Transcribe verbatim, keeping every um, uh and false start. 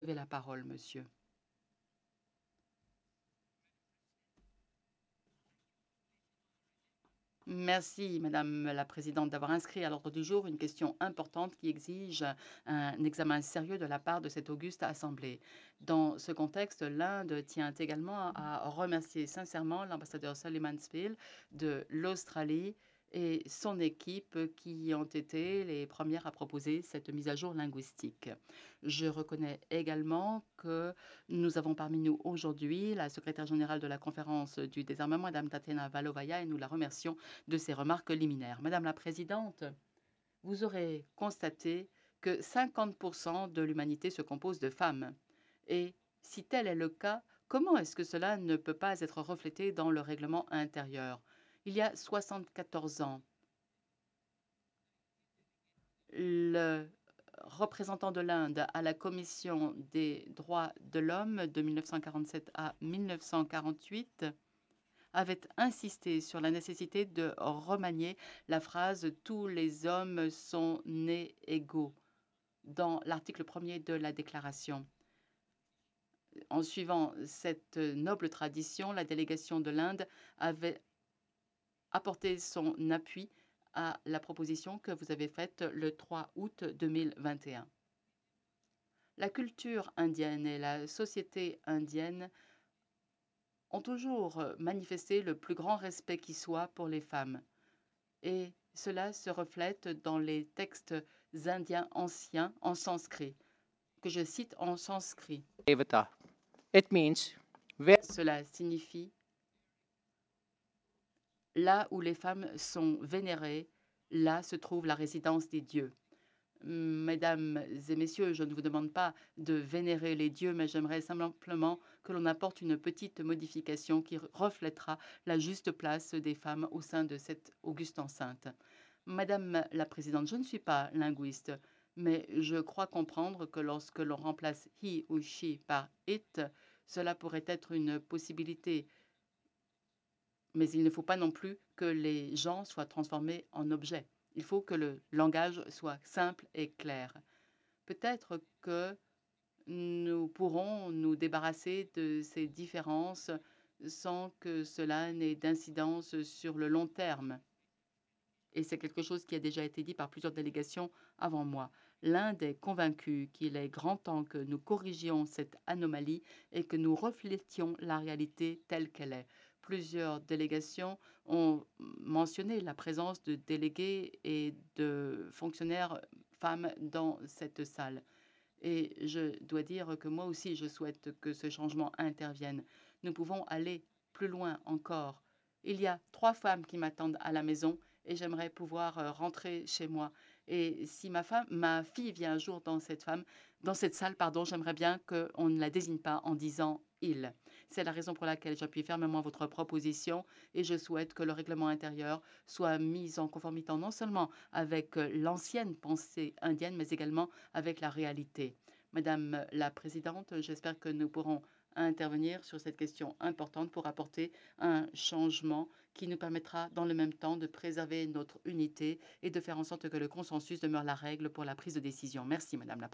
Vous avez la parole, monsieur. Merci, Madame la Présidente, d'avoir inscrit à l'ordre du jour une question importante qui exige un examen sérieux de la part de cette auguste Assemblée. Dans ce contexte, l'Inde tient également à remercier sincèrement l'ambassadeur Sally Mansfield de l'Australie et son équipe qui ont été les premières à proposer cette mise à jour linguistique. Je reconnais également que nous avons parmi nous aujourd'hui la secrétaire générale de la conférence du désarmement, Madame Tatiana Valovaya, et nous la remercions de ces remarques liminaires. Madame la Présidente, vous aurez constaté que cinquante pour cent de l'humanité se compose de femmes. Et si tel est le cas, comment est-ce que cela ne peut pas être reflété dans le règlement intérieur? Il y a soixante-quatorze ans, le représentant de l'Inde à la Commission des droits de l'homme de mille neuf cent quarante-sept à mille neuf cent quarante-huit avait insisté sur la nécessité de remanier la phrase « Tous les hommes sont nés égaux » dans l'article premier de la Déclaration. En suivant cette noble tradition, la délégation de l'Inde avait apporté son appui à la proposition que vous avez faite le trois août deux mille vingt et un. La culture indienne et la société indienne ont toujours manifesté le plus grand respect qui soit pour les femmes. Et cela se reflète dans les textes indiens anciens en sanskrit, que je cite en sanskrit. Devata. It means where Cela signifie là où les femmes sont vénérées, là se trouve la résidence des dieux. Mesdames et messieurs, je ne vous demande pas de vénérer les dieux, mais j'aimerais simplement que l'on apporte une petite modification qui reflètera la juste place des femmes au sein de cette auguste enceinte. Madame la Présidente, je ne suis pas linguiste, mais je crois comprendre que lorsque l'on remplace he ou she par it, cela pourrait être une possibilité. Mais il ne faut pas non plus que les gens soient transformés en objets. Il faut que le langage soit simple et clair. Peut-être que nous pourrons nous débarrasser de ces différences sans que cela n'ait d'incidence sur le long terme. Et c'est quelque chose qui a déjà été dit par plusieurs délégations avant moi. L'Inde est convaincue qu'il est grand temps que nous corrigions cette anomalie et que nous reflétions la réalité telle qu'elle est. Plusieurs délégations ont mentionné la présence de délégués et de fonctionnaires femmes dans cette salle. Et je dois dire que moi aussi, je souhaite que ce changement intervienne. Nous pouvons aller plus loin encore. Il y a trois femmes qui m'attendent à la maison et j'aimerais pouvoir euh, rentrer chez moi. Et si ma femme, ma fille vient un jour dans cette femme, dans cette salle, pardon, j'aimerais bien qu'on ne la désigne pas en disant il. C'est la raison pour laquelle j'appuie fermement votre proposition et je souhaite que le règlement intérieur soit mis en conformité non seulement avec euh, l'ancienne pensée indienne, mais également avec la réalité. Madame la Présidente, j'espère que nous pourrons intervenir sur cette question importante pour apporter un changement qui nous permettra dans le même temps de préserver notre unité et de faire en sorte que le consensus demeure la règle pour la prise de décision. Merci, Madame la Présidente.